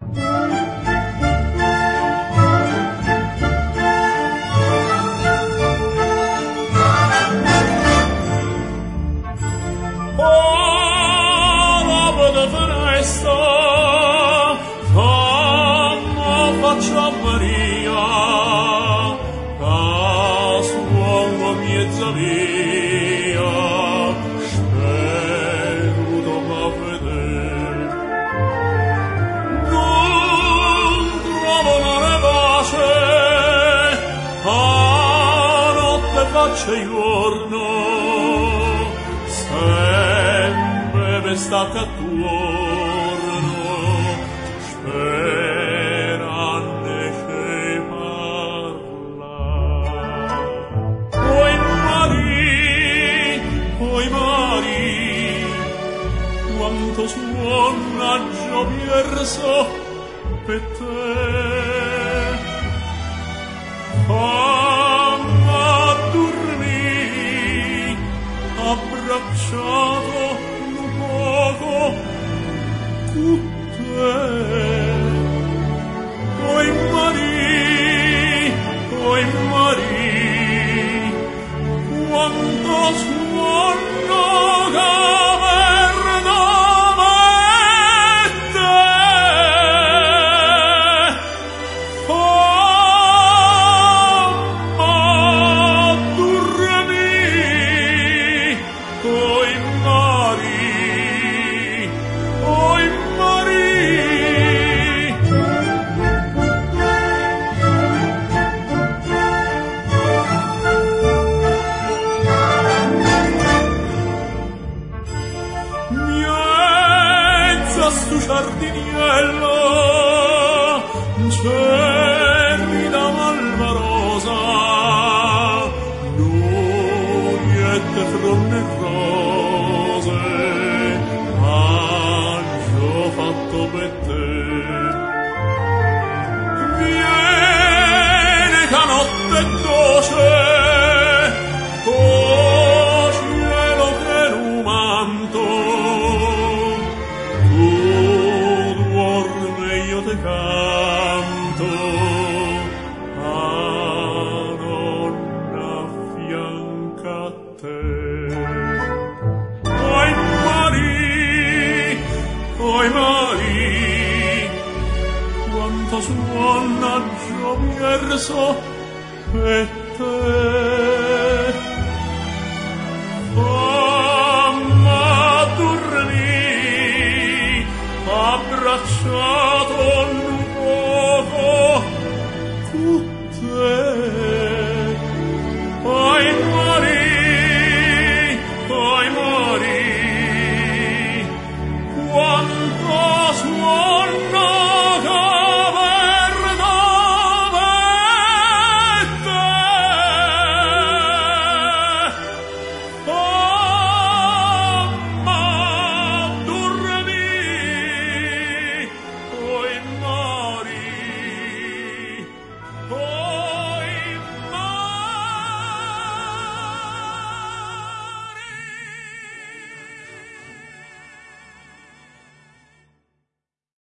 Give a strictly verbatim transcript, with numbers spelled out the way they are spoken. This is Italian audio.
C'è giorno sempre per stacca attorno sperando che parla. Oi mari, oi mari, quanto suonaggio perso per te. Abbracciato un poco con te. Oi Marie, oi Marie, quanto suono caverna mette. Giardiniello cerri da malvarosa, noiette fronne rose, angio fatto per te. Viene che notte dolce, oh cielo che lumanto, te canto a donna fianca a te. Oi Marie, oi Marie, quanto suonaggio perso per te. Fammi dormire abbracciato